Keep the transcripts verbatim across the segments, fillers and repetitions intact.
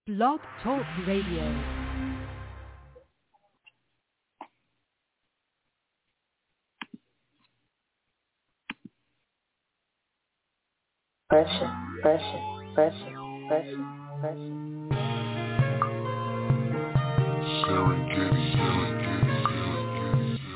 Blog Talk Radio. Pressure, pressure, pressure, pressure, pressure. Serengeti, Serengeti, Serengeti, Serengeti.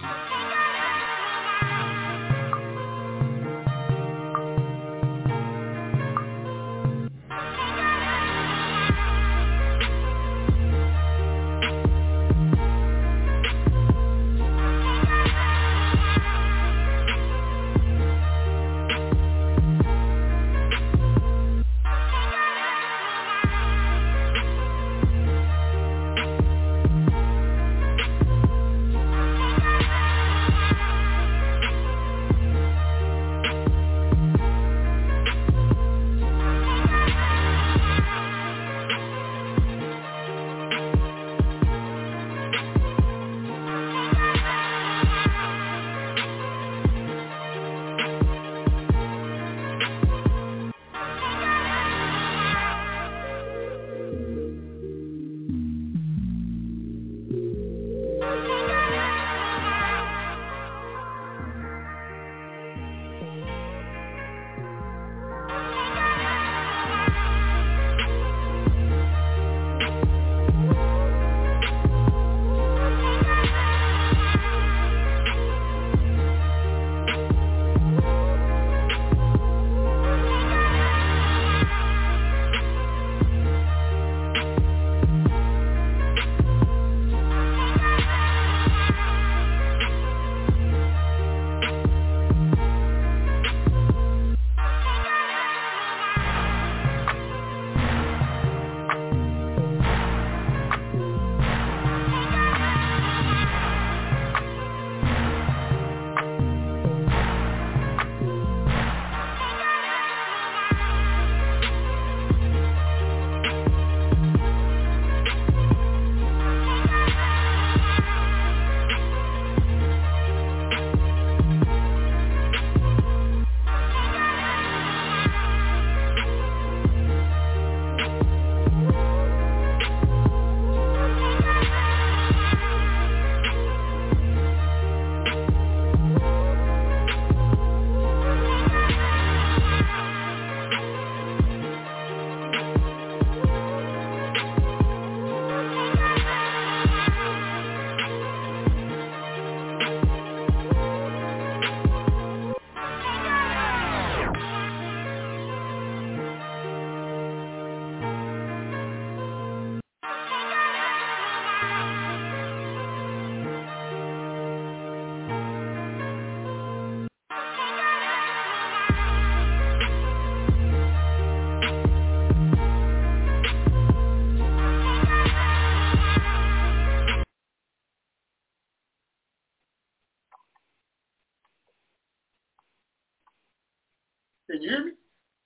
Can you hear me?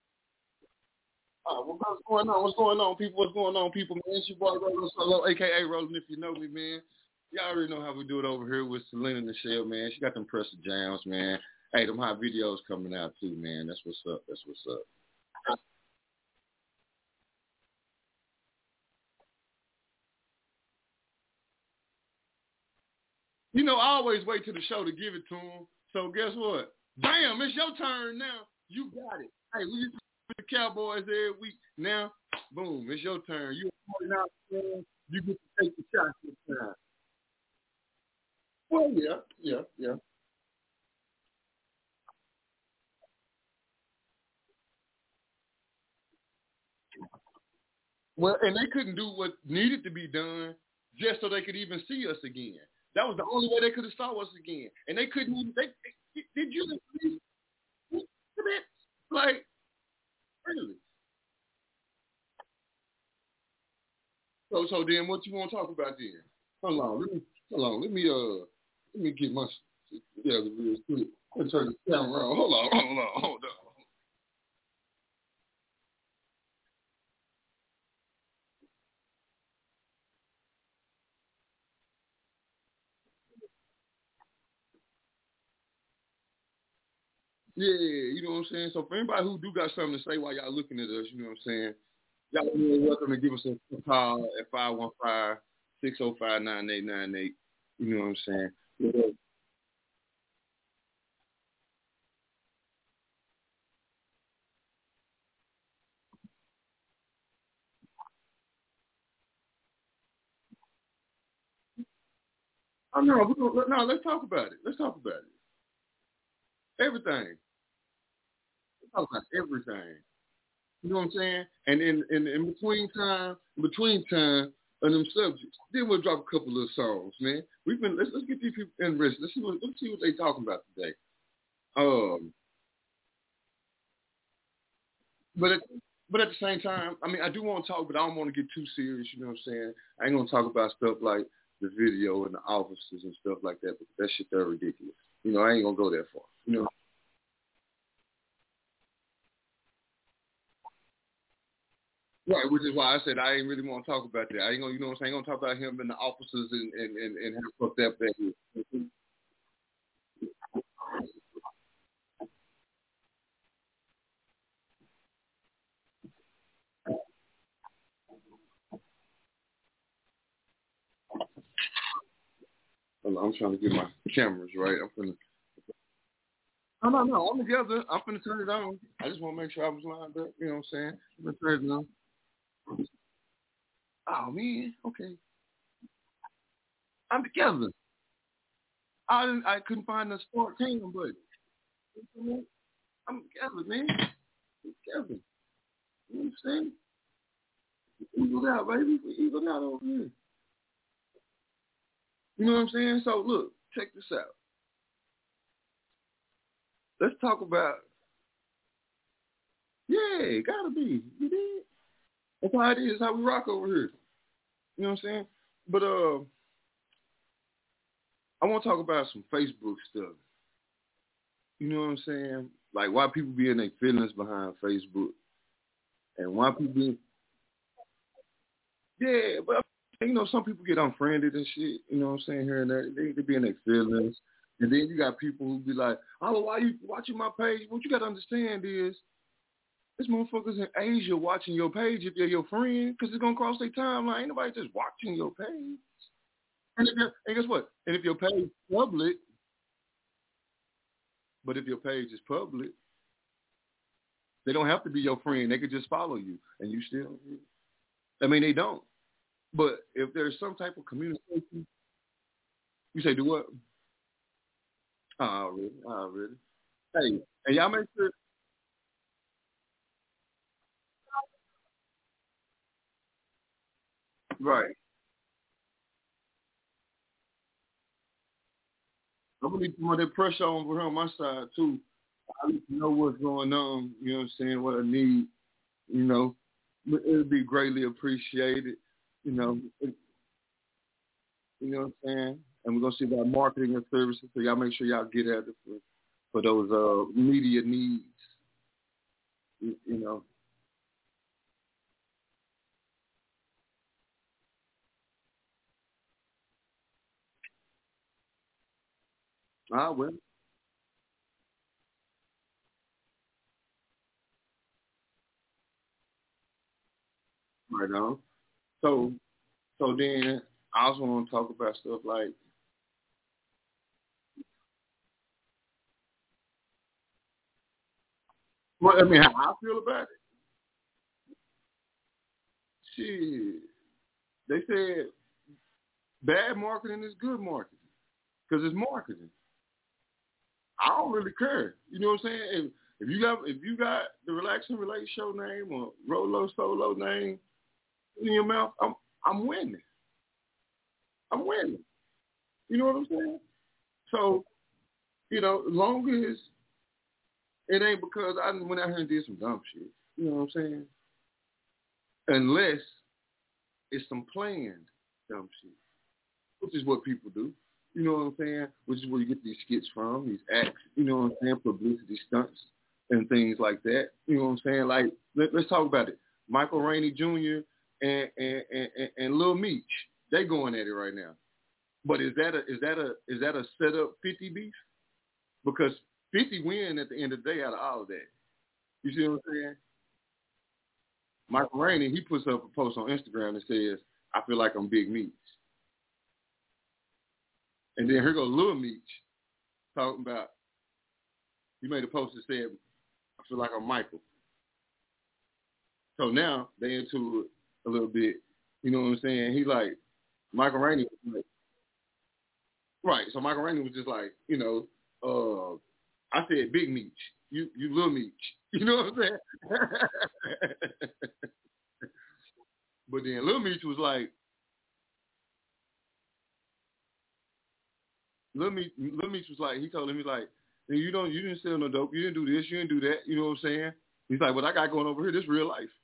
Uh, what's going on? What's going on, people? What's going on, people? Man, it's your boy Rolo Solo, a k a. Roland, if you know me, man. Y'all already know how we do it over here with Selena Michelle, man. She got them pressure jams, man. Hey, them hot videos coming out, too, man. That's what's up. That's what's up. You know, I always wait till the show to give it to them. So guess what? Bam, it's your turn now. You got it. Hey, we used to with the Cowboys every week. Now, boom, it's your turn. You now, you get to take the shot this time. Well, yeah, yeah, yeah. Well, and they couldn't do what needed to be done just so they could even see us again. That was the only way they could have saw us again. And they couldn't even, they, they did you like, really? So, so then what you want to talk about then? Hold on, let me, hold on, let me, uh, let me get my shit together real quick. I'm gonna turn the camera on. Hold on, hold on, hold on. Yeah, you know what I'm saying? So for anybody who do got something to say while y'all looking at us, you know what I'm saying? Y'all are welcome to give us a call at five one five, six oh five, nine eight nine eight. You know what I'm saying? Yeah. Oh, no, we don't, no, let's talk about it. Let's talk about it. Everything. Let's talk about everything. You know what I'm saying? And in, in, in between time, in between time of them subjects, then we'll drop a couple of songs, man. We've been let's let's get these people in rest. Let's see what let's see what they talking about today. Um, but at, but at the same time, I mean, I do want to talk, but I don't want to get too serious. You know what I'm saying? I ain't gonna talk about stuff like the video and the officers and stuff like that. Because that shit they're ridiculous. You know, I ain't gonna go that far. You know. Right, which is why I said I ain't really want to talk about that. I ain't gonna, you know what I'm saying? I ain't gonna talk about him and the officers and and and, and how fucked up that is. I'm I'm trying to get my cameras right. I'm finna. No, no, no. I'm together. I'm finna turn it on. I just want to make sure I was lined up. You know what I'm saying? I'm gonna turn it on. Oh man. Okay. I'm together. I didn't, I couldn't find the sport cam button. I'm together, man. I'm together. You know what I'm saying? Eagled out, baby. We eagled out over here. You know what I'm saying? So look, check this out. Let's talk about. Yeah, it gotta be. You did. That's how it is. How we rock over here. You know what I'm saying? But uh, I want to talk about some Facebook stuff. You know what I'm saying? Like why people be in their feelings behind Facebook, and why people be, yeah, but you know some people get unfriended and shit. You know what I'm saying? Here and there, they, they be in their feelings, and then you got people who be like, "Oh, why you watching my page?" What you got to understand is, this motherfuckers in Asia watching your page if they're your friend, because it's gonna cross their timeline. Ain't nobody just watching your page. And, if you're, and guess what? And if your page is public, but if your page is public, they don't have to be your friend. They could just follow you, and you still. I mean, they don't. But if there's some type of communication, you say, do what? Oh, really? Oh, really? Hey, and y'all make sure. Right. I'm going to need some of that pressure on over here on my side, too. I need to know what's going on, you know what I'm saying, what I need, you know. But it would be greatly appreciated, you know. It, you know what I'm saying? And we're going to see about marketing and services, so y'all make sure y'all get at it for, for those uh, media needs, you, you know. Ah, well, right on. So, so then I also want to talk about stuff like, well, I mean, how I feel about it. Shit, they said bad marketing is good marketing because it's marketing. I don't really care. You know what I'm saying? If, if you got if you got the Relaxing Relate show name or Rolo Solo name in your mouth, I'm I'm winning. I'm winning. You know what I'm saying? So you know, as long as it ain't because I went out here and did some dumb shit. You know what I'm saying? Unless it's some planned dumb shit, which is what people do. You know what I'm saying? Which is where you get these skits from, these acts, you know what I'm saying, publicity stunts and things like that. You know what I'm saying? Like, let, let's talk about it. Michael Rainey Junior and and, and, and and Lil Meech, they going at it right now. But is that a is that a is that a set up fifty beef? Because fifty win at the end of the day out of all of that. You see what I'm saying? Michael Rainey, he puts up a post on Instagram that says, I feel like I'm Big Meech. And then here goes Lil Meech talking about, he made a post that said, I feel like I'm Michael. So now they into it a little bit. You know what I'm saying? He like, Michael Rainey was like, right. So Michael Rainey was just like, you know, uh, I said Big Meech. You you Lil Meech. You know what I'm saying? But then Lil Meech was like, Lil Meech, Lil Meech was like, he told him, he's like, you don't, you didn't sell no dope. You didn't do this. You didn't do that. You know what I'm saying? He's like, what I got going over here, this real life.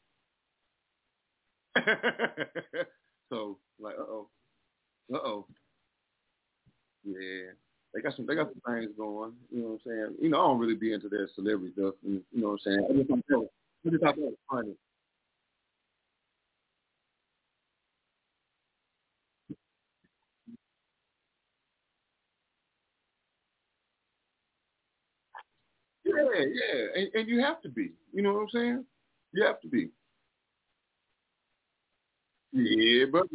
So like, uh oh, uh oh, yeah. They got some, they got some things going. You know what I'm saying? You know, I don't really be into that celebrity stuff. And, you know what I'm saying? I just thought that was, I just thought that was funny. Yeah, yeah, and, and you have to be. You know what I'm saying? You have to be. Yeah, but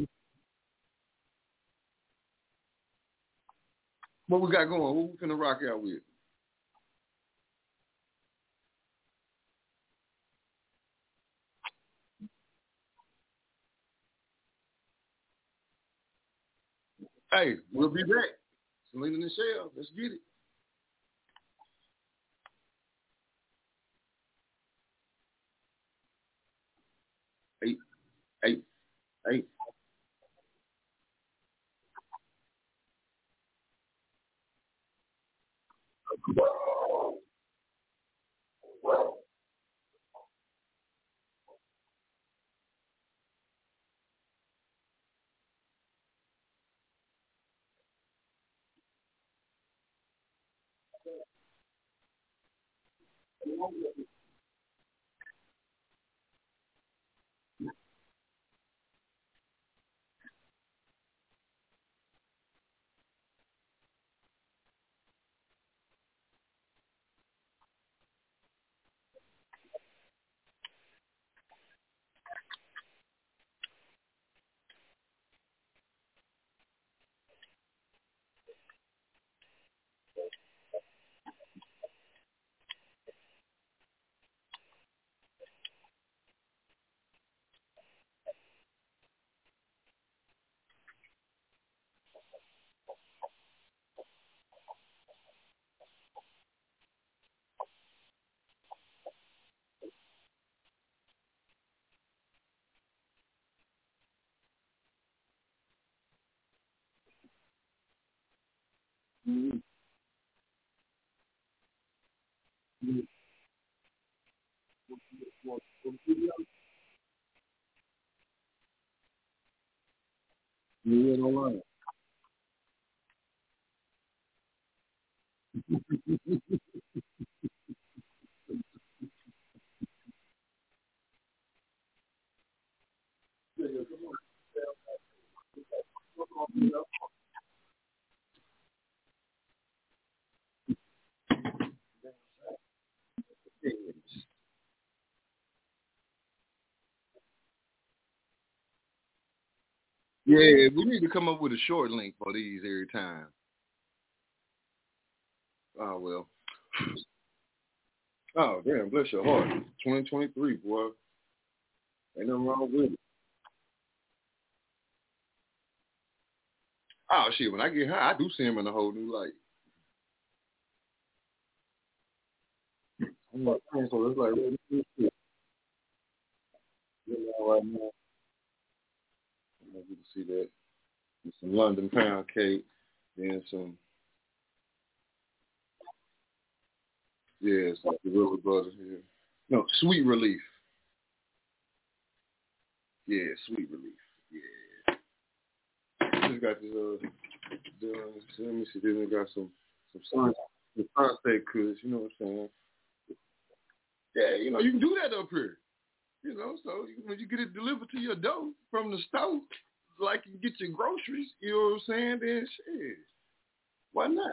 what we got going? What we finna rock out with? Hey, we'll be back. Selena and Michelle, let's get it. Eight, eight, eight. Yeah, no lie. Yeah, we need to come up with a short link for these every time. Oh well. Oh damn, bless your heart. twenty twenty-three, boy. Ain't nothing wrong with it. Oh shit, when I get high, I do see him in a whole new light. I'm like, man, so it's like really good shit. You know, right now, I want you to see that. There's some London pound cake, then some, yeah, it's like the River Brothers here. No, Sweet Relief. Yeah, Sweet Relief. Yeah. Just got this, uh, the, let me see, then we got some, some sun, some sunset kush, you know what I'm saying? Yeah, you know, you can do that up here. You know, so when you get it delivered to your door from the store, like you get your groceries, you know what I'm saying? Then shit, why not?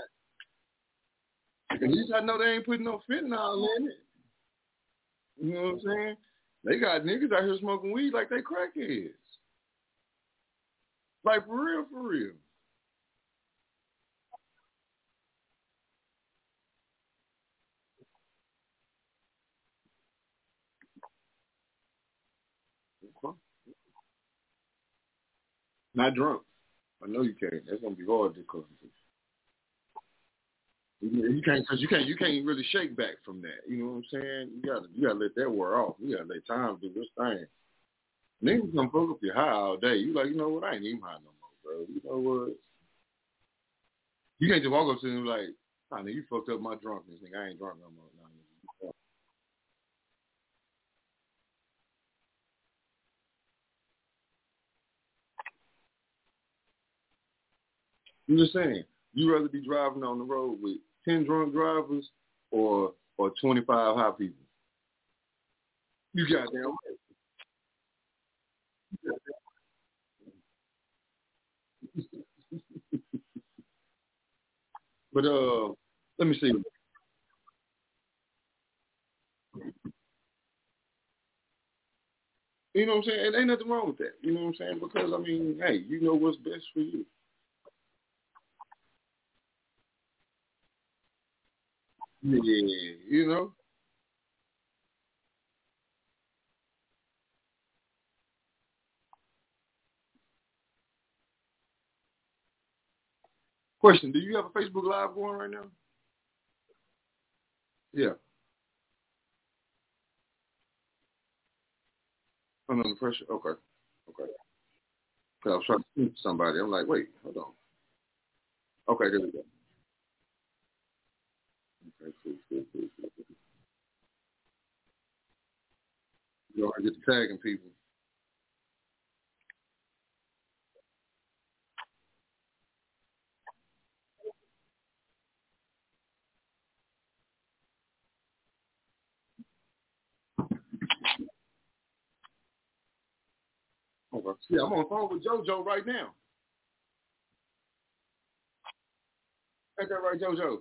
At least I know they ain't putting no fentanyl in it. You know what I'm saying? They got niggas out here smoking weed like they crackheads. Like for real, for real. Okay. Not drunk. I know you can't. That's gonna be hard to come to. You you can't, cause you can't, you can't really shake back from that. You know what I'm saying? You gotta, you gotta let that wear off. You gotta let time do this thing. Niggas gonna fuck up your high all day. You like, you know what? I ain't even high no more, bro. You know what? You can't just walk up to them like, nah, nigga, you fucked up my drunkenness, nigga. I ain't drunk no more. Nah, nigga. I'm just saying, you rather be driving on the road with ten drunk drivers or or twenty five high people? You goddamn right. But uh, let me see. You know what I'm saying? It ain't nothing wrong with that. You know what I'm saying? Because I mean, hey, you know what's best for you. Yeah, you know. Question: do you have a Facebook Live going right now? Yeah. I'm under pressure. Okay. Okay. Cause I was trying to speak to somebody. I'm like, wait, hold on. Okay, there we go. Okay, cool, cool, cool, cool. You know, I get to tagging people. Okay. Yeah, I'm on the phone with JoJo right now. Ain't that right, JoJo?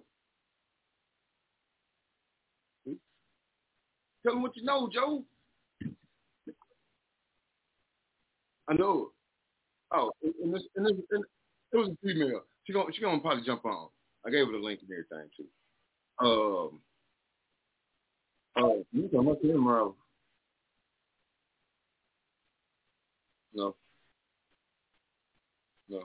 Tell him what you know, Joe. I know it. Oh, and this, and this, and it was a female. She gonna, she gonna probably jump on. I gave her the link and everything too. Um, oh, you talking about him, Merle? No, no.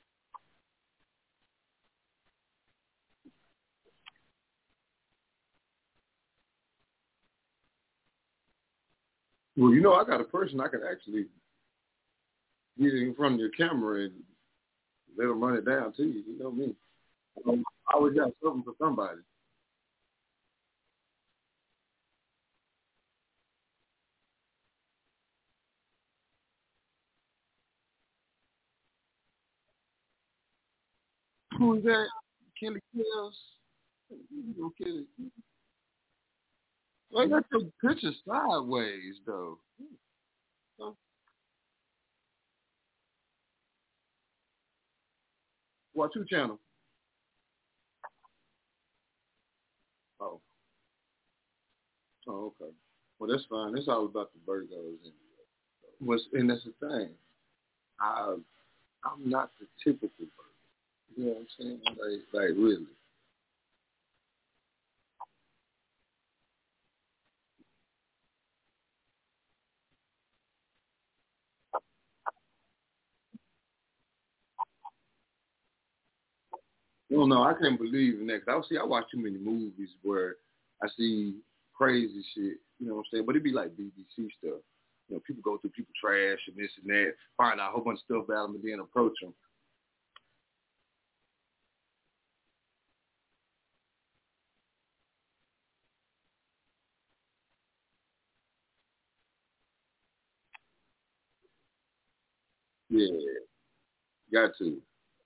Well, you know, I got a person I can actually get in front of your camera and let them run it down to you. You know me. Um, I always got something for somebody. Who is that? Kelly Kills? You know, Kelly. Well, got your picture sideways though. Huh? Watch your channel. Oh, oh, okay. Well, that's fine. That's all about the Virgos. And what's and that's the thing. I I'm not the typical Virgo. You know what I'm saying? Like, like really. No, no, I can't believe in that. 'Cause I see, I watch too many movies where I see crazy shit. You know what I'm saying? But it be like B B C stuff. You know, people go through people trash and this and that, find out a whole bunch of stuff about them, and then approach them. Yeah, got to.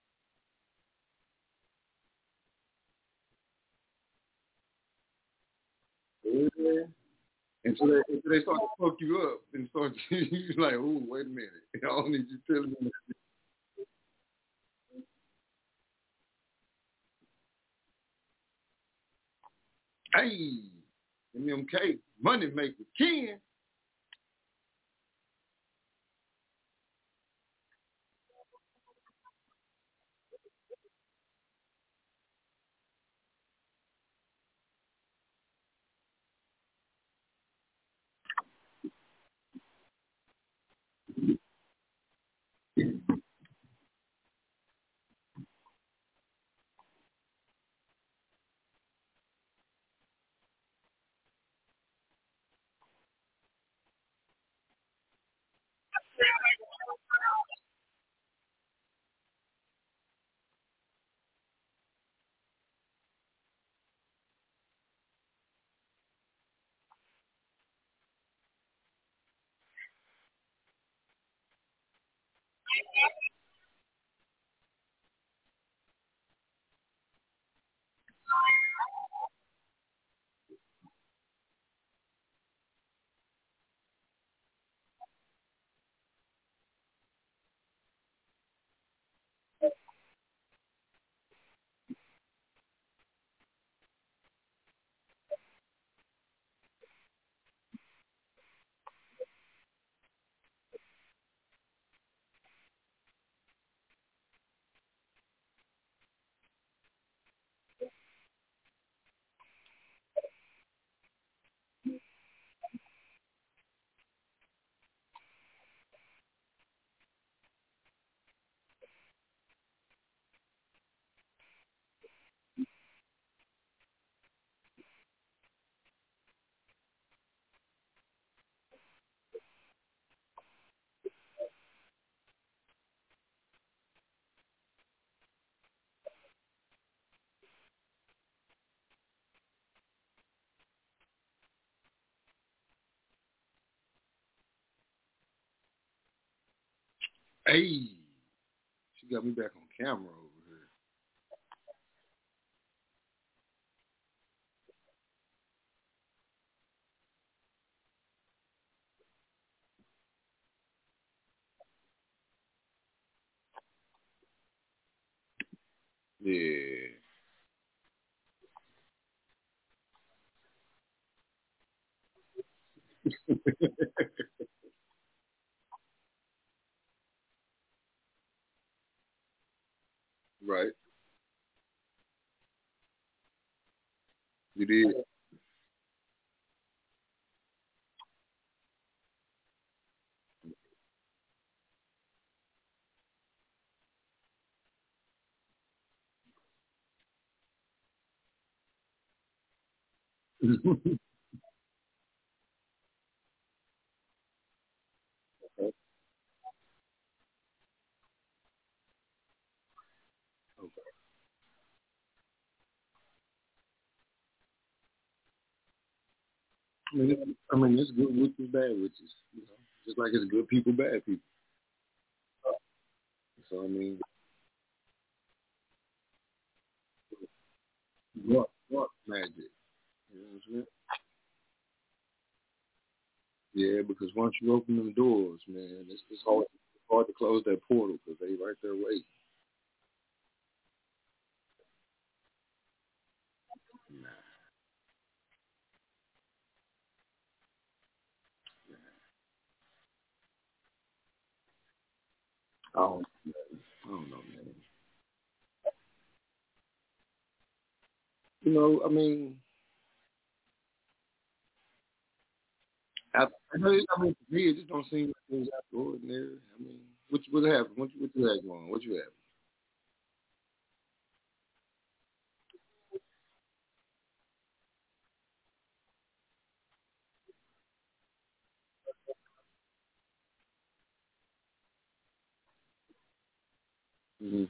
Yeah. Until they, until they start to fuck you up and start, you like, ooh, wait a minute. I don't need you telling me. Hey, M M K, money maker, Ken. Hey, she got me back on camera over here. Yeah. Right. You did. I mean, it's, I mean, it's good witches, bad witches. You know, just like it's good people, bad people. So I mean, what what magic? You know what I'm saying? Yeah, because once you open them doors, man, it's, it's hard it's hard to close that portal because they right there waiting. Nah, I don't, I don't know, man. You know, I mean, I, I mean, I mean, to me, it just don't seem like things out of the ordinary. I mean, what what happened? What you what you had going? What you had? Mm-hmm.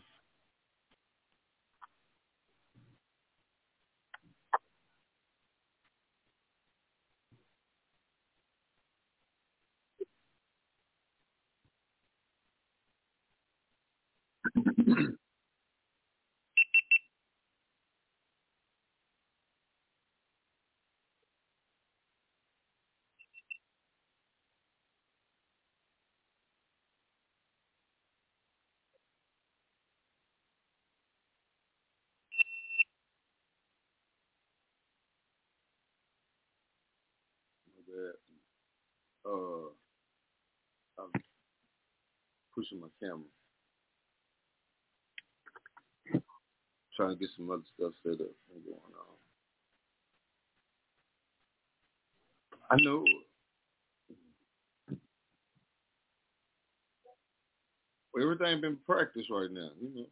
Uh, I'm pushing my camera. trying to get some other stuff set up and going on. I know. Everything been practiced right now, you know.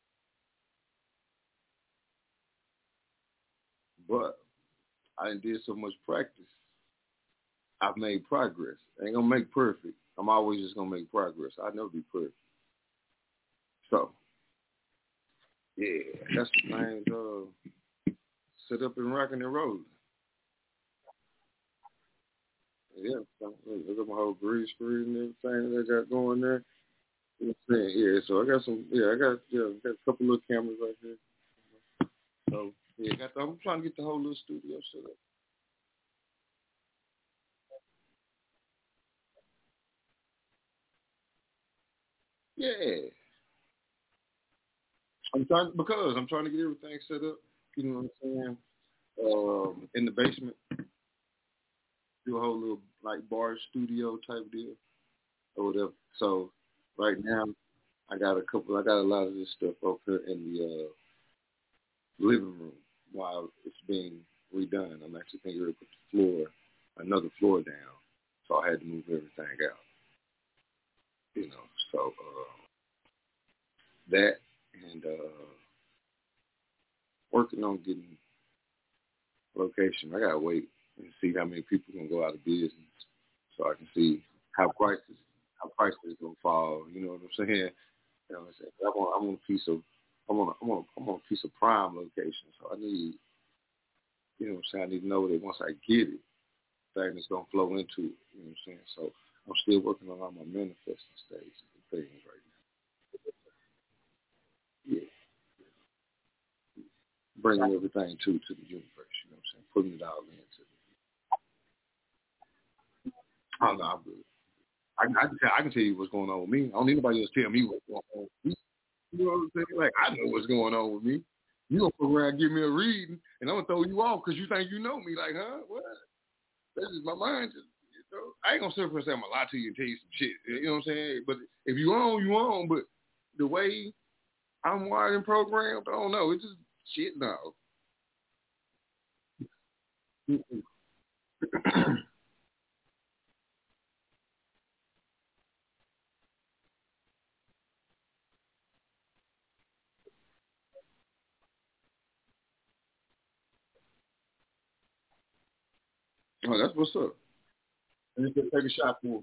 But I done did so much practice. I've made progress. I ain't gonna make perfect. I'm always just gonna make progress. I never be perfect. So, yeah, that's the thing. Uh, set up and rocking and rolling. Yeah, so, look at my whole green screen and everything that I got going there. You know what I'm saying? Yeah, so I got some. Yeah, I got yeah, I got a couple little cameras right there. So yeah, got the, I'm trying to get the whole little studio set up. Yeah, I'm trying because I'm trying to get everything set up. You know what I'm saying? Um, in the basement, do a whole little like bar studio type deal or whatever. So right now, I got a couple. I got a lot of this stuff up here in the uh, living room while it's being redone. I'm actually thinking to put the floor, another floor down. So I had to move everything out. You know, so uh, that and uh, working on getting location. I gotta wait and see how many people can go out of business, so I can see how prices how prices is gonna fall. You know what I'm saying? You know what I'm saying? I'm on I'm on a piece of I'm on a, I'm on a, I'm on a piece of prime location, so I need you know what I'm saying. I need to know that once I get it, things gonna flow into it. You know what I'm saying? So I'm still working on all my manifesting stages and things right now. Yeah, bringing everything to to the universe. You know what I'm saying? Putting it all into it. Oh no, I'm good. I, I, can tell, I can tell you what's going on with me. I don't need nobody else tell me what's going on with me. You know what I'm saying? Like, I know what's going on with me. You gonna fuck around and give me a reading, and I'm gonna throw you off because you think you know me. Like, huh? What? That's just my mind. Just, you know, I ain't gonna sit up and say I'm gonna lie to you and tell you some shit. You know what I'm saying? But if you on, you on. But the way I'm wired and programmed, I don't know. It's just shit now. Oh, that's what's up. And just take a shot for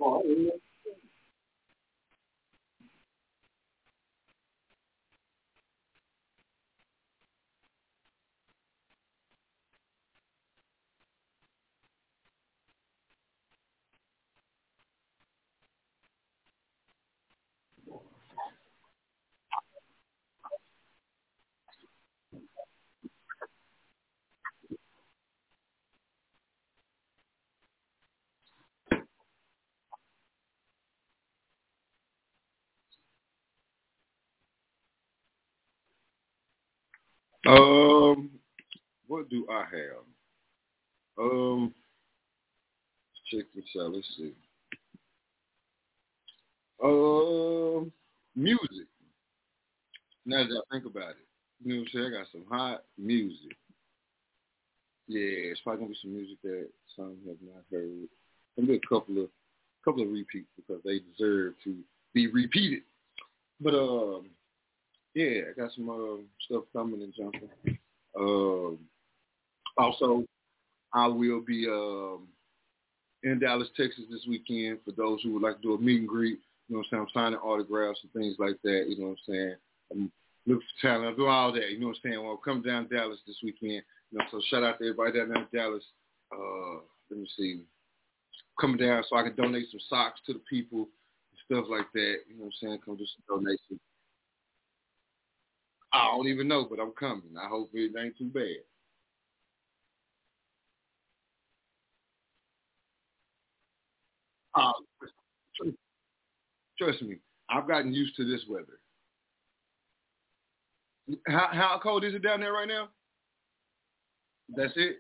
Oh, yeah. Um, what do I have? Um, check this out. Let's see. Um, music. Now that I think about it, you know what I'm saying? I got some hot music. Yeah, it's probably gonna be some music that some have not heard. Gonna be a couple of couple of repeats because they deserve to be repeated. But um, yeah, I got some uh, stuff coming and jumping. Um, also, I will be um in Dallas, Texas this weekend for those who would like to do a meet and greet. You know what I'm saying? I'm signing autographs and things like that. You know what I'm saying? I'm looking for talent. I do all that. You know what I'm saying? Well, I'll come down to Dallas this weekend. You know, so shout out to everybody down there in Dallas. Uh, let me see. Coming down so I can donate some socks to the people and stuff like that. You know what I'm saying? Come do some donations. I don't even know, but I'm coming. I hope it ain't too bad. Uh, trust, trust me, I've gotten used to this weather. How, how cold is it down there right now? That's it?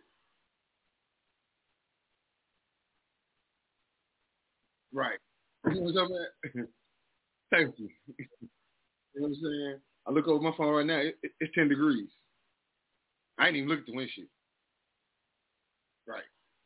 Right. You know what I'm saying? Thank you. You know what I'm saying? I look over my phone right now. It, it, it's ten degrees. I ain't even look at the windshield. Right.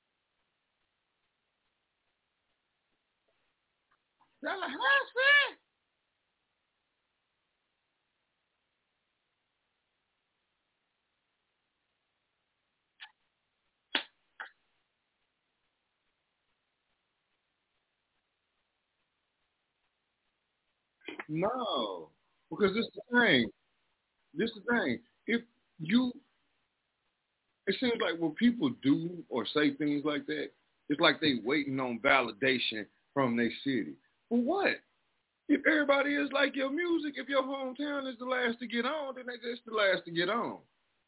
No. Because this is the thing. This is the thing. If you, it seems like when people do or say things like that, it's like they waiting on validation from their city. For what? If everybody is like your music, if your hometown is the last to get on, then they just the last to get on.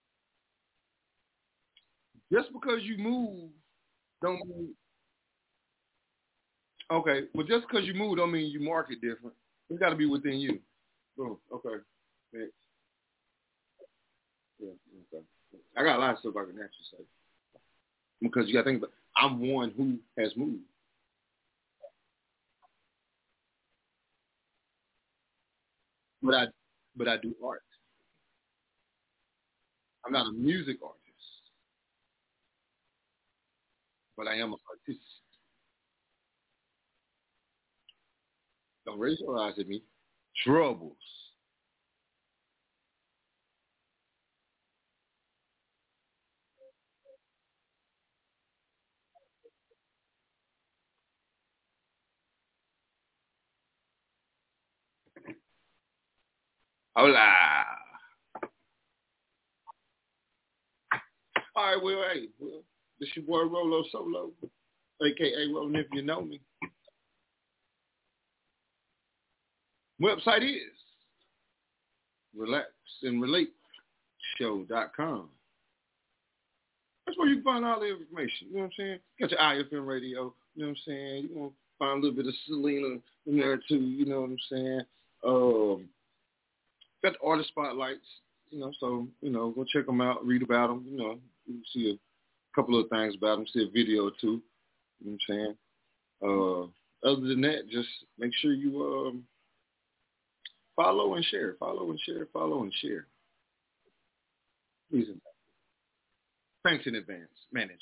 Just because you move don't mean okay. Well, just because you move don't mean you market different. It's got to be within you. Boom. Okay. Next. Yeah. Okay. I got a lot of stuff I can actually say because you got to think about. I'm one who has moved, but I but I do art. I'm not a music artist, but I am an artist. Don't raise your eyes at me. Troubles. Hola. All right, well, hey, well, this your boy Rolo Solo, A K A Rolling if you know me. Website is relax and relate show dot com. That's where you can find all the information. You know what I'm saying? Got your I F M radio. You know what I'm saying? You're going to find a little bit of Selena in there too. You know what I'm saying? Um, got the artist spotlights. You know, so, you know, go check them out, read about them. You know, you can see a couple of things about them, see a video or two. You know what I'm saying? Uh, other than that, just make sure you um, follow and share, follow and share, follow and share. Please and thanks in advance, management.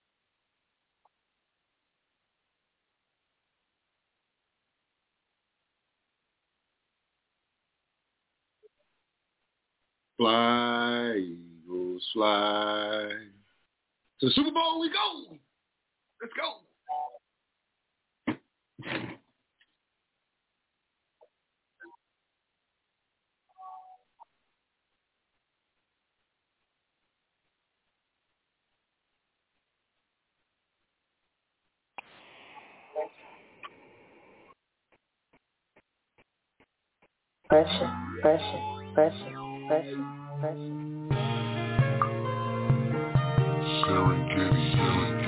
Fly, Eagles, fly. To the Super Bowl we go. Let's go. pressure, pressure, pressure, pressure, pressure. Serengeti, Serengeti.